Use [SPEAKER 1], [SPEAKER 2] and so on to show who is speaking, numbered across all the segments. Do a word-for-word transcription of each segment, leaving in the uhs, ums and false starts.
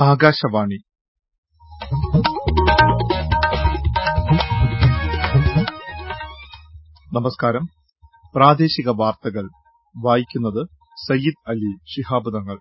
[SPEAKER 1] ആകാശവാണി നമസ്കാരം. പ്രാദേശിക വാർത്തകൾ വായിക്കുന്നത് സയ്യിദ് അലി ശിഹാബ് തങ്ങൾ.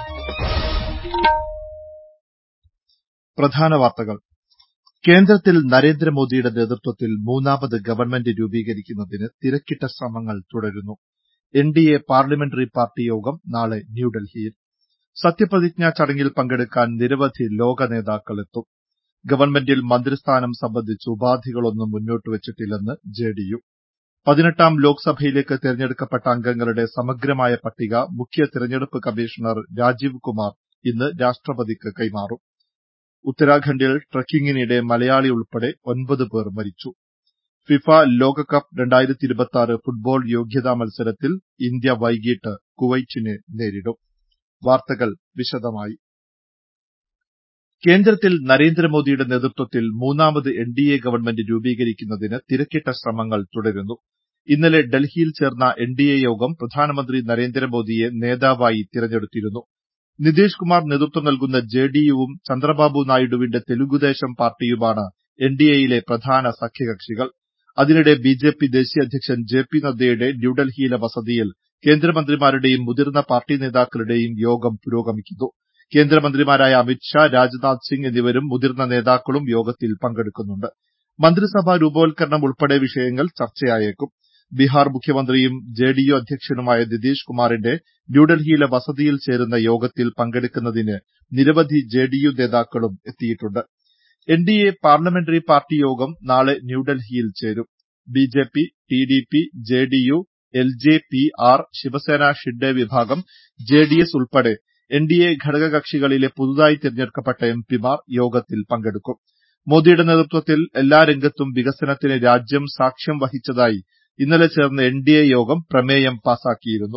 [SPEAKER 1] പ്രധാന വാർത്തകൾ. കേന്ദ്രത്തിൽ നരേന്ദ്രമോദിയുടെ നേതൃത്വത്തിൽ മൂന്നാമത് ഗവൺമെന്റ് രൂപീകരിക്കുന്നതിന് തിരക്കിട്ട ശ്രമങ്ങൾ തുടരുന്നു. എൻഡിഎ പാർലമെന്ററി പാർട്ടി യോഗം നാളെ ന്യൂഡൽഹിയിൽ. സത്യപ്രതിജ്ഞാ ചടങ്ങിൽ പങ്കെടുക്കാൻ നിരവധി ലോക നേതാക്കൾ എത്തും. ഗവൺമെന്റിൽ മന്ത്രിസ്ഥാനം സംബന്ധിച്ച് ഉപാധികളൊന്നും മുന്നോട്ടുവച്ചിട്ടില്ലെന്ന് ജെഡിയു. പതിനെട്ടാം ലോക്സഭയിലേക്ക് തെരഞ്ഞെടുക്കപ്പെട്ട അംഗങ്ങളുടെ സമഗ്രമായ പട്ടിക മുഖ്യ തെരഞ്ഞെടുപ്പ് കമ്മീഷണർ രാജീവ് കുമാർ ഇന്ന് രാഷ്ട്രപതിക്ക് കൈമാറും. ഉത്തരാഖണ്ഡിൽ ട്രക്കിങ്ങിനിടെ മലയാളി ഉൾപ്പെടെ ഒൻപത് പേർ മരിച്ചു. ഫിഫ ലോകകപ്പ് രണ്ടായിരത്തി ഇരുപത്തിയാറ് ഫുട്ബോൾ യോഗ്യതാ മത്സരത്തിൽ ഇന്ത്യ വൈകിട്ട് കുവൈറ്റിനെ നേരിടും. വാർത്തകൾ വിശദമായി. കേന്ദ്രത്തിൽ നരേന്ദ്രമോദിയുടെ നേതൃത്വത്തിൽ മൂന്നാമത് എൻഡിഎ ഗവൺമെന്റ് രൂപീകരിക്കുന്നതിന് തിരക്കിട്ട ശ്രമങ്ങൾ തുടരുന്നു. ഇന്നലെ ഡൽഹിയിൽ ചേർന്ന എൻഡിഎ യോഗം പ്രധാനമന്ത്രി നരേന്ദ്രമോദിയെ നേതാവായി തിരഞ്ഞെടുത്തിരുന്നു. നിതീഷ് കുമാർ നേതൃത്വം നൽകുന്ന ജെഡിയുവും ചന്ദ്രബാബു നായിഡുവിന്റെ തെലുഗുദേശം പാർട്ടിയുമാണ് എൻഡിഎയിലെ പ്രധാന സഖ്യകക്ഷികൾ. അതിനിടെ ബിജെപി ദേശീയ അധ്യക്ഷൻ ജെ പി നദ്ദയുടെ ന്യൂഡൽഹിയിലെ വസതിയിൽ കേന്ദ്രമന്ത്രിമാരുടെയും മുതിർന്ന പാർട്ടി നേതാക്കളുടെയും യോഗം പുരോഗമിക്കുന്നു. കേന്ദ്രമന്ത്രിമാരായ അമിത്ഷാ, രാജ്നാഥ് സിംഗ് എന്നിവരും മുതിർന്ന നേതാക്കളും യോഗത്തിൽ പങ്കെടുക്കുന്നുണ്ട്. മന്ത്രിസഭാ രൂപവത്കരണം ഉൾപ്പെടെ വിഷയങ്ങൾ ചർച്ചയായേക്കും. ബീഹാർ മുഖ്യമന്ത്രിയും ജെഡിയു അധ്യക്ഷനുമായ നിതീഷ് കുമാറിന്റെ ന്യൂഡൽഹിയിലെ വസതിയിൽ ചേരുന്ന യോഗത്തിൽ പങ്കെടുക്കുന്നതിന് നിരവധി ജെഡിയു നേതാക്കളും എത്തിയിട്ടുണ്ട്. എൻഡിഎ പാർലമെന്ററി പാർട്ടി യോഗം നാളെ ന്യൂഡൽഹിയിൽ ചേരും. BJP, TDP, JDU, LJPR, Shiv Sena Shinde വിഭാഗം, ജെഡിഎസ് ഉൾപ്പെടെ എൻഡിഎ ഘടകകക്ഷികളിലെ പുതുതായി തെരഞ്ഞെടുക്കപ്പെട്ട എംപിമാർ യോഗത്തിൽ പങ്കെടുക്കും. മോദിയുടെ നേതൃത്വത്തിൽ എല്ലാ രംഗത്തും വികസനത്തിന് രാജ്യം സാക്ഷ്യം വഹിച്ചതായി ഇന്നലെ ചേർന്ന എൻഡിഎ യോഗം പ്രമേയം പാസാക്കിയിരുന്നു.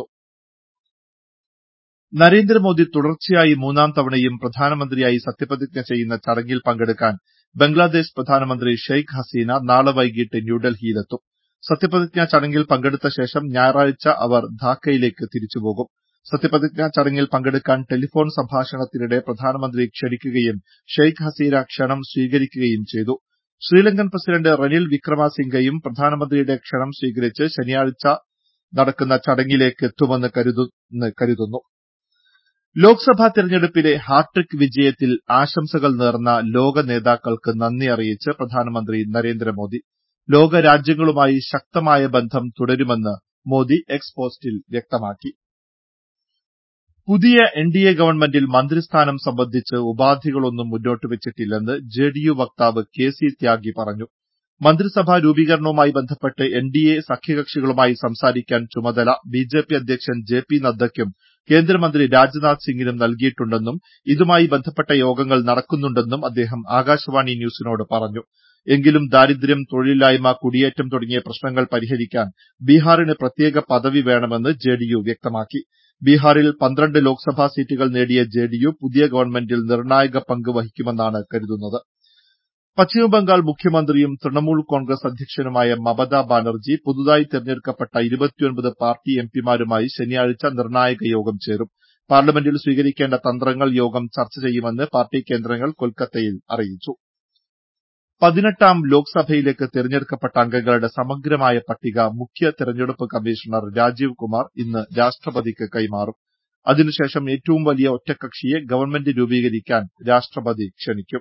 [SPEAKER 1] നരേന്ദ്രമോദി തുടർച്ചയായി മൂന്നാം തവണയും പ്രധാനമന്ത്രിയായി സത്യപ്രതിജ്ഞ ചെയ്യുന്ന ചടങ്ങിൽ പങ്കെടുക്കാൻ ബംഗ്ലാദേശ് പ്രധാനമന്ത്രി ഷെയ്ഖ് ഹസീന നാളെ വൈകിട്ട് ന്യൂഡൽഹിയിലെത്തും. സത്യപ്രതിജ്ഞാ ചടങ്ങിൽ പങ്കെടുത്ത ശേഷം ഞായറാഴ്ച അവർ ധാക്കയിലേക്ക് തിരിച്ചുപോകും. സത്യപ്രതിജ്ഞാ ചടങ്ങിൽ പങ്കെടുക്കാൻ ടെലിഫോൺ സംഭാഷണത്തിനിടെ പ്രധാനമന്ത്രി ക്ഷണിക്കുകയും ഷെയ്ഖ് ഹസീന ക്ഷണം സ്വീകരിക്കുകയും ചെയ്തു. ശ്രീലങ്കൻ പ്രസിഡന്റ് റനിൽ വിക്രമസിംഗയും പ്രധാനമന്ത്രിയുടെ ക്ഷണം സ്വീകരിച്ച് ശനിയാഴ്ച നടക്കുന്ന ചടങ്ങിലേക്ക് എത്തുമെന്ന് കരുതുന്നു. ലോക്സഭാ തെരഞ്ഞെടുപ്പിലെ ഹാട്രിക് വിജയത്തിൽ ആശംസകൾ നേർന്ന ലോക നേതാക്കൾക്ക് നന്ദി അറിയിച്ച് പ്രധാനമന്ത്രി നരേന്ദ്രമോദി. ലോക രാജ്യങ്ങളുമായി ശക്തമായ ബന്ധം തുടരുമെന്ന് മോദി എക്സ് പോസ്റ്റിൽ വ്യക്തമാക്കി. പുതിയ എൻഡിഎ ഗവൺമെന്റിൽ മന്ത്രിസ്ഥാനം സംബന്ധിച്ച് ഉപാധികളൊന്നും മുന്നോട്ടുവച്ചിട്ടില്ലെന്ന് ജെഡിയു വക്താവ് കെ സി ത്യാഗി പറഞ്ഞു. മന്ത്രിസഭാ രൂപീകരണവുമായി ബന്ധപ്പെട്ട് എൻഡിഎ സഖ്യകക്ഷികളുമായി സംസാരിക്കാൻ ചുമതല ബിജെപി അധ്യക്ഷൻ ജെ പി നദ്ദയ്ക്കും കേന്ദ്രമന്ത്രി രാജ്നാഥ് സിംഗിനും നൽകിയിട്ടുണ്ടെന്നും ഇതുമായി ബന്ധപ്പെട്ട യോഗങ്ങൾ നടക്കുന്നുണ്ടെന്നും അദ്ദേഹം ആകാശവാണി ന്യൂസിനോട് പറഞ്ഞു. എങ്കിലും ദാരിദ്ര്യം, തൊഴിലില്ലായ്മ, കുടിയേറ്റം തുടങ്ങിയ പ്രശ്നങ്ങൾ പരിഹരിക്കാൻ ബീഹാറിന് പ്രത്യേക പദവി വേണമെന്ന് ജെഡിയു വ്യക്തമാക്കി. ബീഹാറിൽ പന്ത്രണ്ട് ലോക്സഭാ സീറ്റുകൾ നേടിയ ജെഡിയു പുതിയ ഗവൺമെന്റിൽ നിർണായക പങ്ക് വഹിക്കുമെന്നാണ് കരുതുന്നത്. പശ്ചിമബംഗാൾ മുഖ്യമന്ത്രിയും തൃണമൂൽ കോൺഗ്രസ് അധ്യക്ഷനുമായ മമതാ ബാനർജി പുതുതായി തെരഞ്ഞെടുക്കപ്പെട്ട ഇരുപത്തിയൊൻപത് പാർട്ടി എംപിമാരുമായി ശനിയാഴ്ച നിർണായക യോഗം ചേരും. പാർലമെന്റിൽ സ്വീകരിക്കേണ്ട തന്ത്രങ്ങൾ യോഗം ചർച്ച ചെയ്യുമെന്ന് പാർട്ടി കേന്ദ്രങ്ങൾ കൊൽക്കത്തയിൽ അറിയിച്ചു. പതിനെട്ടാം ലോക്സഭയിലേക്ക് തെരഞ്ഞെടുക്കപ്പെട്ട അംഗങ്ങളുടെ സമഗ്രമായ പട്ടിക മുഖ്യ തെരഞ്ഞെടുപ്പ് കമ്മീഷണർ രാജീവ് കുമാർ ഇന്ന് രാഷ്ട്രപതിക്ക് കൈമാറും. അതിനുശേഷം ഏറ്റവും വലിയ ഒറ്റക്കക്ഷിയെ ഗവൺമെന്റ് രൂപീകരിക്കാൻ രാഷ്ട്രപതി ക്ഷണിക്കും.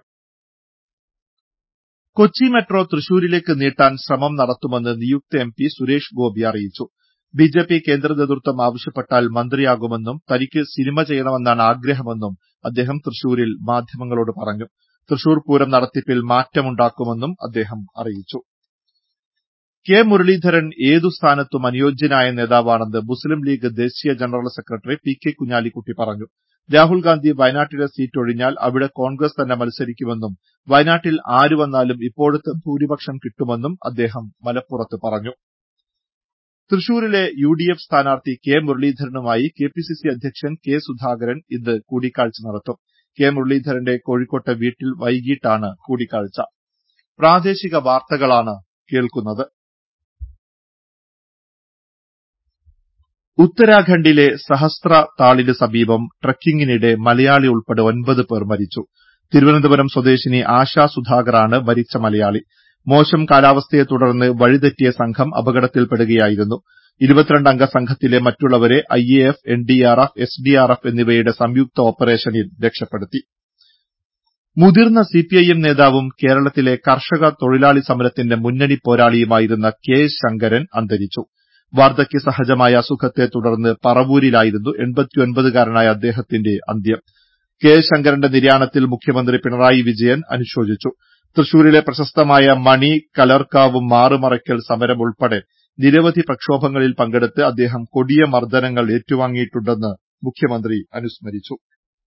[SPEAKER 1] കൊച്ചി മെട്രോ തൃശൂരിലേക്ക് നീട്ടാൻ ശ്രമം നടത്തുമെന്ന് നിയുക്ത എംപി സുരേഷ് ഗോപി അറിയിച്ചു. ബിജെപി കേന്ദ്ര നേതൃത്വം ആവശ്യപ്പെട്ടാൽ മന്ത്രിയാകുമെന്നും തനിക്ക് സിനിമ ചെയ്യണമെന്നാണ് ആഗ്രഹമെന്നും അദ്ദേഹം തൃശൂരിൽ മാധ്യമങ്ങളോട് പറഞ്ഞു. തൃശൂർ പൂരം നടത്തിപ്പിൽ മാറ്റമുണ്ടാക്കുമെന്നും അദ്ദേഹം അറിയിച്ചു. കെ മുരളീധരൻ ഏതു സ്ഥാനത്തും അനുയോജ്യനായ നേതാവാണെന്ന് മുസ്ലിം ലീഗ് ദേശീയ general secretary P K Kunhalikutty പറഞ്ഞു. രാഹുൽ ഗാന്ധി വയനാട്ടിലെ സീറ്റ് ഒഴിഞ്ഞാൽ അവിടെ കോൺഗ്രസ് തന്നെ മത്സരിക്കുമെന്നും വയനാട്ടിൽ ആര് വന്നാലും ഇപ്പോഴത്തെ ഭൂരിപക്ഷം കിട്ടുമെന്നും അദ്ദേഹം മലപ്പുറത്ത് പറഞ്ഞു. തൃശൂരിലെ യു ഡി എഫ് സ്ഥാനാർത്ഥി കെ മുരളീധരനുമായി കെ പി സി സി അധ്യക്ഷൻ കെ സുധാകരൻ ഇന്ന് കൂടിക്കാഴ്ച നടത്തും. കെ മുരളീധരന്റെ കോഴിക്കോട്ടെ വീട്ടിൽ വൈകിട്ടാണ് കൂടിക്കാഴ്ച. പ്രാദേശിക വാർത്തകളാണ് കേൾക്കുന്നത്. ഉത്തരാഖണ്ഡിലെ സഹസ്ര താളിന് സമീപം ട്രക്കിങ്ങിനിടെ മലയാളി ഉൾപ്പെടെ ഒൻപത് പേർ മരിച്ചു. തിരുവനന്തപുരം സ്വദേശിനി ആശാ സുധാകറാണ് മരിച്ച മലയാളി. മോശം കാലാവസ്ഥയെ തുടർന്ന് വഴിതെറ്റിയ സംഘം അപകടത്തിൽപ്പെടുകയായിരുന്നു. ഇരുപത്തിരണ്ട് അംഗ സംഘത്തിലെ മറ്റുള്ളവരെ I A F, N D R F, S D R F എന്നിവയുടെ സംയുക്ത ഓപ്പറേഷനിൽ രക്ഷപ്പെടുത്തി. മുതിർന്ന സി പി ഐ എം നേതാവും കേരളത്തിലെ കർഷക തൊഴിലാളി സമരത്തിന്റെ മുന്നണി പോരാളിയുമായിരുന്ന കെ ശങ്കരൻ അന്തരിച്ചു. വാർദ്ധക്യ സഹജമായ അസുഖത്തെ തുടർന്ന് പറവൂരിലായിരുന്നു എൺപത്തിയൊൻപതുകാരനായ അദ്ദേഹത്തിന്റെ അന്ത്യം. കെ ശങ്കരന്റെ നിര്യാണത്തിൽ മുഖ്യമന്ത്രി പിണറായി വിജയൻ അനുശോചിച്ചു. തൃശൂരിലെ പ്രശസ്തമായ മണി, കലർക്കാവും, മാറുമറയ്ക്കൽ സമരം ഉൾപ്പെടെ നിരവധി പ്രക്ഷോഭങ്ങളിൽ പങ്കെടുത്ത് അദ്ദേഹം കൊടിയ മർദ്ദനങ്ങൾ ഏറ്റുവാങ്ങിയിട്ടുണ്ടെന്ന് മുഖ്യമന്ത്രി അനുസ്മരിച്ചു.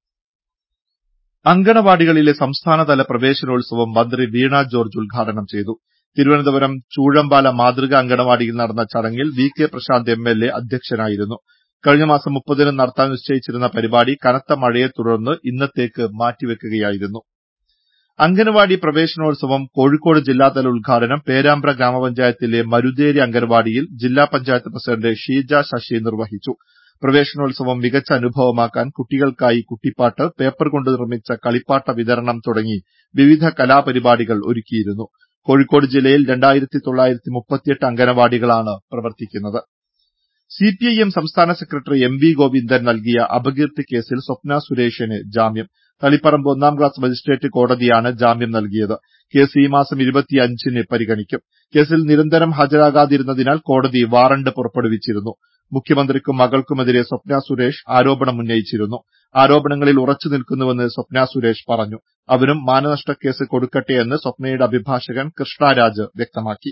[SPEAKER 1] അങ്കണവാടികളിലെ സംസ്ഥാനതല പ്രവേശനോത്സവം മന്ത്രി വീണ ജോർജ് ഉദ്ഘാടനം ചെയ്തു. തിരുവനന്തപുരം ചൂഴമ്പാല മാതൃക അങ്കണവാടിയിൽ നടന്ന ചടങ്ങിൽ V K Prashanth M L A അധ്യക്ഷനായിരുന്നു. കഴിഞ്ഞ മാസം മുപ്പതിന് നടത്താൻ നിശ്ചയിച്ചിരുന്ന പരിപാടി കനത്ത മഴയെ തുടർന്ന് ഇന്നത്തേക്ക് മാറ്റിവെക്കുകയായിരുന്നു. അങ്കണവാടി പ്രവേശനോത്സവം കോഴിക്കോട് ജില്ലാതല ഉദ്ഘാടനം പേരാമ്പ്ര ഗ്രാമപഞ്ചായത്തിലെ മരുതേരി അങ്കണവാടിയിൽ ജില്ലാ പഞ്ചായത്ത് പ്രസിഡന്റ് ഷീജ ശശി നിർവഹിച്ചു. പ്രവേശനോത്സവം മികച്ച അനുഭവമാക്കാൻ കുട്ടികൾക്കായി കുട്ടിപ്പാട്ട്, പേപ്പർ കൊണ്ട് നിർമ്മിച്ച കളിപ്പാട്ട വിതരണം തുടങ്ങി വിവിധ കലാപരിപാടികൾ ഒരുക്കിയിരുന്നു. കോഴിക്കോട് ജില്ലയിൽ രണ്ടായിരത്തി തൊള്ളായിരത്തി മുപ്പത്തിയെട്ട് അങ്കണവാടികളാണ് പ്രവർത്തിക്കുന്നത്. സി പി ഐ എം സംസ്ഥാന സെക്രട്ടറി എം വി ഗോവിന്ദൻ നൽകിയ അപകീർത്തി കേസിൽ സ്വപ്ന സുരേഷിന് ജാമ്യം. തളിപ്പറമ്പ് ഒന്നാം ക്ലാസ് മജിസ്ട്രേറ്റ് കോടതിയാണ് ജാമ്യം നൽകിയത്. കേസ് ഈ മാസം ഇരുപത്തിയഞ്ചിന് പരിഗണിക്കും. കേസിൽ നിരന്തരം ഹാജരാകാതിരുന്നതിനാൽ കോടതി വാറണ്ട് പുറപ്പെടുവിച്ചിരുന്നു. മുഖ്യമന്ത്രിക്കും മകൾക്കുമെതിരെ സ്വപ്ന സുരേഷ് ആരോപണമുന്നയിച്ചിരുന്നു. ആരോപണങ്ങളിൽ ഉറച്ചു നിൽക്കുന്നുവെന്ന് സ്വപ്ന സുരേഷ് പറഞ്ഞു. അവരും മാനനഷ്ടക്കേസ് കൊടുക്കട്ടെയെന്ന് സ്വപ്നയുടെ അഭിഭാഷകൻ കൃഷ്ണരാജ് വ്യക്തമാക്കി.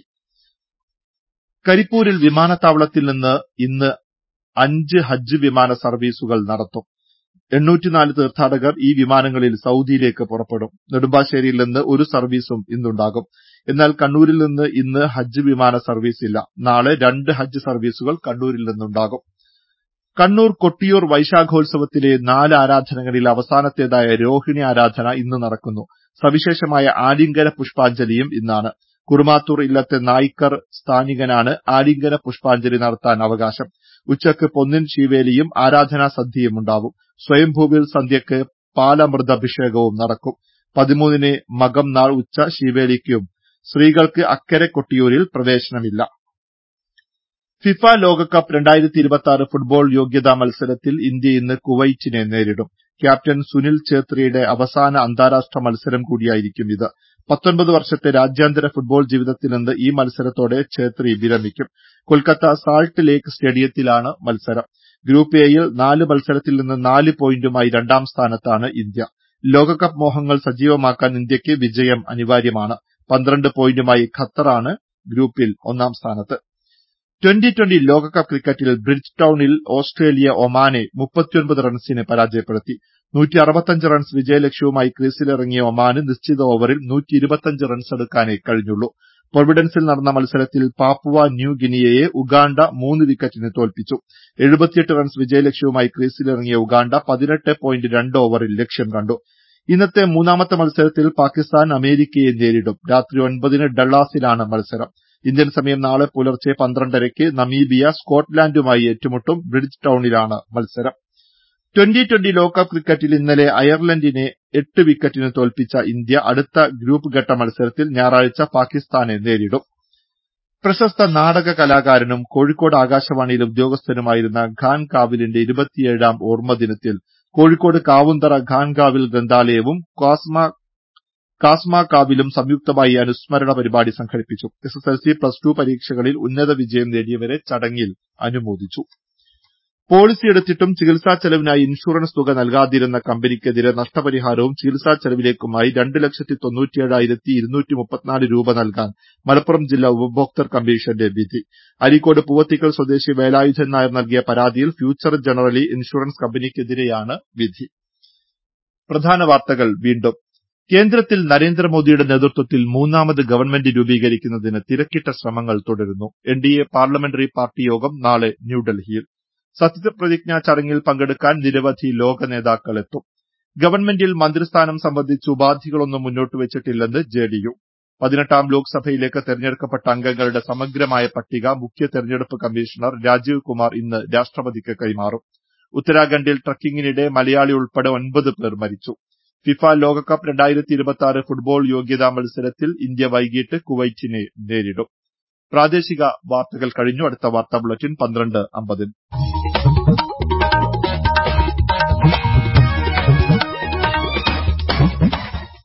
[SPEAKER 1] കരിപ്പൂരിൽ വിമാനത്താവളത്തിൽ നിന്ന് ഇന്ന് അഞ്ച് ഹജ്ജ് വിമാന സർവീസുകൾ നടത്തും. എണ്ണൂറ്റിനാല് തീർത്ഥാടകർ ഈ വിമാനങ്ങളിൽ സൌദിയിലേക്ക് പുറപ്പെടും. നെടുമ്പാശ്ശേരിയിൽ നിന്ന് ഒരു സർവീസും ഇന്നുണ്ടാകും. എന്നാൽ കണ്ണൂരിൽ നിന്ന് ഇന്ന് ഹജ്ജ് വിമാന സർവീസ് ഇല്ല. നാളെ രണ്ട് ഹജ്ജ് സർവീസുകൾ കണ്ണൂരിൽ നിന്നുണ്ടാകും. കണ്ണൂർ കൊട്ടിയൂർ വൈശാഖോത്സവത്തിലെ നാല് ആരാധനകളിൽ അവസാനത്തേതായ രോഹിണി ആരാധന ഇന്ന് നടക്കുന്നു. സവിശേഷമായ ആലിംഗന പുഷ്പാഞ്ജലിയും ഇന്നാണ്. കുറുമാത്തൂർ ഇല്ലത്തെ നായ്ക്കർ സ്ഥാനികനാണ് ആലിംഗന പുഷ്പാഞ്ജലി നടത്താൻ അവകാശം. ഉച്ചക്ക് പൊന്നിൻ ശീവേലിയും ആരാധനാ സന്ധ്യയും ഉണ്ടാവും. സ്വയംഭൂവിൽ സന്ധ്യക്ക് പാലമൃതാഭിഷേകവും നടക്കും. പതിമൂന്നിന് മകം നാൾ ഉച്ച ശീവേലിക്കും. സ്ത്രീകൾക്ക് അക്കരെ കൊട്ടിയൂരിൽ പ്രവേശനമില്ല. ഫിഫ ലോകകപ്പ് രണ്ടായിരത്തി ഇരുപത്തിയാറ് ഫുട്ബോൾ യോഗ്യതാ മത്സരത്തിൽ ഇന്ത്യ ഇന്ന് കുവൈറ്റിനെ നേരിടും. ക്യാപ്റ്റൻ സുനിൽ ഛേത്രിയുടെ അവസാന അന്താരാഷ്ട്ര മത്സരം കൂടിയായിരിക്കും ഇത്. പത്തൊൻപത് വർഷത്തെ രാജ്യാന്തര ഫുട്ബോൾ ജീവിതത്തിൽ നിന്ന് ഈ മത്സരത്തോടെ ഛേത്രി വിരമിക്കും. കൊൽക്കത്ത സാൾട്ട് ലേക്ക് സ്റ്റേഡിയത്തിലാണ് മത്സരം. ഗ്രൂപ്പ് എയിൽ നാല് മത്സരത്തിൽ നിന്ന് നാല് പോയിന്റുമായി രണ്ടാം സ്ഥാനത്താണ് ഇന്ത്യ. ലോകകപ്പ് മോഹങ്ങൾ സജീവമാക്കാൻ ഇന്ത്യയ്ക്ക് വിജയം അനിവാര്യമാണ്. പന്ത്രണ്ട് പോയിന്റുമായി ഖത്തറാണ് ഗ്രൂപ്പിൽ ഒന്നാം സ്ഥാനത്ത്. ട്വന്റി ട്വന്റി ലോകകപ്പ് ക്രിക്കറ്റിൽ ബ്രിഡ്ജ് ടൌണിൽ ഓസ്ട്രേലിയ ഒമാനെ മുപ്പത്തിയൊൻപത് റൺസിന് പരാജയപ്പെടുത്തി. നൂറ്റി അറുപത്തിയഞ്ച് റൺസ് വിജയലക്ഷ്യവുമായി ക്രീസിലിറങ്ങിയ ഒമാന് നിശ്ചിത ഓവറിൽ നൂറ്റി ഇരുപത്തിയഞ്ച് റൺസെടുക്കാനേ കഴിഞ്ഞുള്ളൂ. പ്രൊവിഡൻസിൽ നടന്ന മത്സരത്തിൽ പാപ്പുവ ന്യൂ ഗിനിയയെ ഉഗാണ്ട മൂന്ന് വിക്കറ്റിന് തോൽപ്പിച്ചു. എഴുപത്തിയെട്ട് റൺസ് വിജയലക്ഷ്യവുമായി ക്രീസിലിറങ്ങിയ ഉഗാണ്ട പതിനെട്ട് പോയിന്റ് രണ്ട് ഓവറിൽ ലക്ഷ്യം കണ്ടു. ഇന്നത്തെ മൂന്നാമത്തെ മത്സരത്തിൽ പാകിസ്ഥാൻ അമേരിക്കയെ നേരിടും. രാത്രി ഒൻപതിന് ഡള്ളാസിലാണ് മത്സരം. ഇന്ത്യൻ സമയം നാളെ പുലർച്ചെ പന്ത്രണ്ടരയ്ക്ക് നമീബിയ സ്കോട്ട്ലാൻഡുമായി ഏറ്റുമുട്ടും. ബ്രിഡ്ജ് ടൌണിലാണ് മത്സരം. ട്വന്റി ട്വന്റി ലോകകപ്പ് ക്രിക്കറ്റിൽ ഇന്നലെ അയർലൻഡിനെ എട്ട് വിക്കറ്റിന് തോൽപ്പിച്ച ഇന്ത്യ അടുത്ത ഗ്രൂപ്പ് ഘട്ട മത്സരത്തിൽ ഞായറാഴ്ച പാകിസ്ഥാനെ നേരിടും. പ്രശസ്ത നാടക കലാകാരനും കോഴിക്കോട് ആകാശവാണിയിലെ ഉദ്യോഗസ്ഥനുമായിരുന്ന ഖാൻ കാവിലിന്റെ ഇരുപത്തിയേഴാം ഓർമ്മദിനത്തിൽ കോഴിക്കോട് കാവുന്തറ ഖാൻ കാവിൽ ഗ്രന്ഥാലയവും കാസ്മ കാസ്മ കാവിലും സംയുക്തമായി അനുസ്മരണ പരിപാടി സംഘടിപ്പിച്ചു. S S L C plus two പരീക്ഷകളിൽ ഉന്നത വിജയം നേടിയവരെ ചടങ്ങിൽ അനുമോദിച്ചു. പോളിസി എടുത്തിട്ടും ചികിത്സാ ചെലവിനായി ഇൻഷുറൻസ് തുക നൽകാതിരുന്ന കമ്പനിക്കെതിരെ നഷ്ടപരിഹാരവും ചികിത്സാ ചെലവിലേക്കുമായി രണ്ട് ലക്ഷത്തി തൊണ്ണൂറ്റിയേഴായിരത്തി ഇരുന്നൂറ്റി മുപ്പത്തിനാല് രൂപ നൽകാൻ മലപ്പുറം ജില്ലാ ഉപഭോക്തൃ കമ്മീഷന്റെ വിധി. അരീക്കോട് പൂവത്തിക്കൽ സ്വദേശി വേലായുധൻ നായർ നൽകിയ പരാതിയിൽ ഫ്യൂച്ചർ ജനറലി ഇൻഷുറൻസ് കമ്പനിക്കെതിരെയാണ് വിധി. പ്രധാന വാർത്തകൾ വീണ്ടും. കേന്ദ്രത്തിൽ നരേന്ദ്രമോദിയുടെ നേതൃത്വത്തിൽ മൂന്നാമത് ഗവൺമെന്റ് രൂപീകരിക്കുന്നതിന് തിരക്കിട്ട ശ്രമങ്ങൾ തുടരുന്നു. N D A parliamentary party യോഗം നാളെ ന്യൂഡൽഹിയിൽ. സത്യപ്രതിജ്ഞാ ചടങ്ങിൽ പങ്കെടുക്കാൻ നിരവധി ലോക നേതാക്കൾ എത്തും. ഗവൺമെന്റിൽ മന്ത്രിസ്ഥാനം സംബന്ധിച്ച് ഉപാധികളൊന്നും മുന്നോട്ട് വെച്ചിട്ടില്ലെന്ന് ജെ ഡി യു. പതിനെട്ടാം ലോക്സഭയിലേക്ക് തെരഞ്ഞെടുക്കപ്പെട്ട അംഗങ്ങളുടെ സമഗ്രമായ പട്ടിക മുഖ്യ തെരഞ്ഞെടുപ്പ് കമ്മീഷണർ രാജീവ് കുമാർ ഇന്ന് രാഷ്ട്രപതിക്ക് കൈമാറും. ഉത്തരാഖണ്ഡിൽ ട്രക്കിങ്ങിനിടെ മലയാളി ഉൾപ്പെടെ ഒൻപത് പേർ മരിച്ചു. ഫിഫ ലോകകപ്പ് രണ്ടായിരത്തി ഇരുപത്തിയാറ് ഫുട്ബോൾ യോഗ്യതാ മത്സരത്തിൽ ഇന്ത്യ വൈകിട്ട് കുവൈറ്റിനെ നേരിടും. പ്രാദേശിക വാർത്തകൾ കഴിഞ്ഞു. അടുത്ത വാർത്താ ബുള്ളറ്റിൻ പന്ത്രണ്ട് അമ്പതിന്.